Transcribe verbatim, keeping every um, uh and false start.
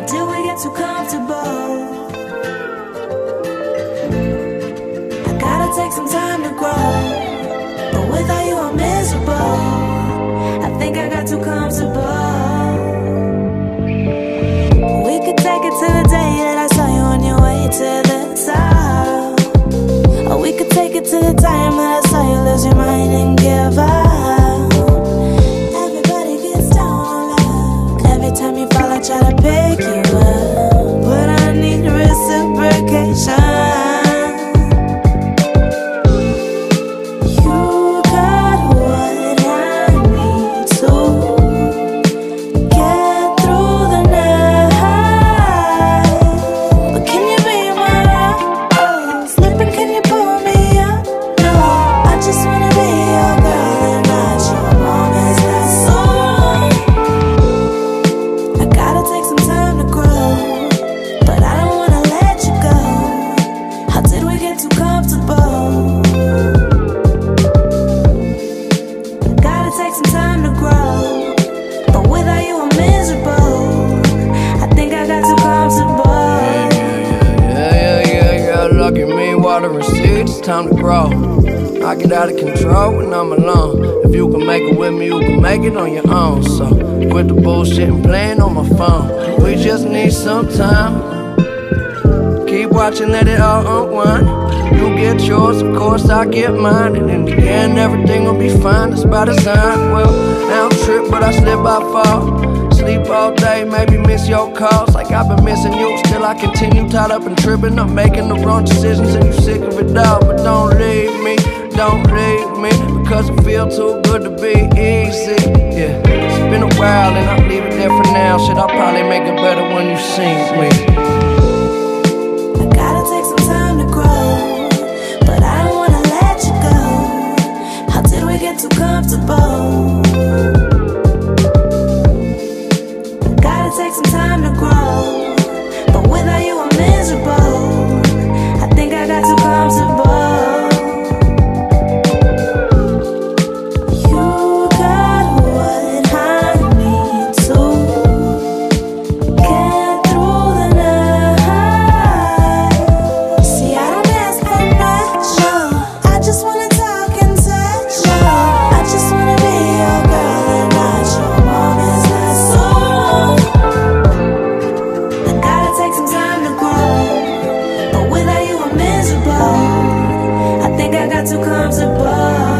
How did we get too comfortable? I gotta take some time to grow, but without you I'm miserable. I think I got too comfortable. We could take it to the day that I saw you on your way to the top, or we could take it to the time that I saw you lose your mind and give up. Everybody gets down on luck. Every time you fall I try to pick you up, but I need reciprocation. It's time to grow. I get out of control when I'm alone. If you can make it with me, you can make it on your own. So quit the bullshit and playing on my phone. We just need some time. Keep watching, let it all unwind. You get yours, of course I get mine, and in the end everything will be fine. That's by design. Well, I don't trip, but I slip, I fall. Sleep all day, maybe miss your calls like I've been missing you. Still I continue tied up and tripping up, making the wrong decisions, and you sick of it all. But don't leave me, don't leave me, because it feel too good to be easy. Yeah, it's been a while and I'll leave it there for now. Shit, I'll probably make it better when you see me. I gotta take some time to grow, but I don't wanna let you go. How did we get too comfortable? Take some time to grow, but without you I'm miserable. I think I got too comfortable. You got what I need to get through the night. See, I don't ask for much, no. I just wanna talk and touch, no. I just wanna be your girl and not your mom. Is that so? Take some time to grow, but without you I'm miserable. I think I got too comfortable.